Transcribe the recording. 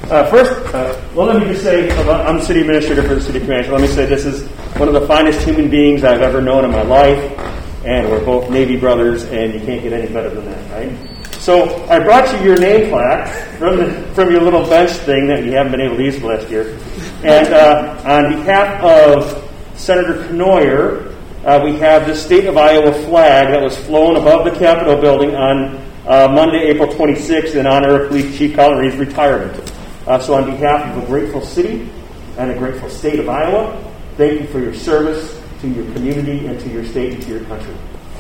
Let me just say, I'm city administrator for the city of Comanche. Let me say this is one of the finest human beings I've ever known in my life, and we're both Navy brothers, and you can't get any better than that, right? So I brought you your name plaque from your little bench thing that you haven't been able to use last year. And on behalf of Senator Knoyer, we have the State of Iowa flag that was flown above the Capitol building on Monday, April 26th, in honor of Police Chief Colin Reed's retirement. So on behalf of a grateful city and a grateful state of Iowa, thank you for your service to your community and to your state and to your country.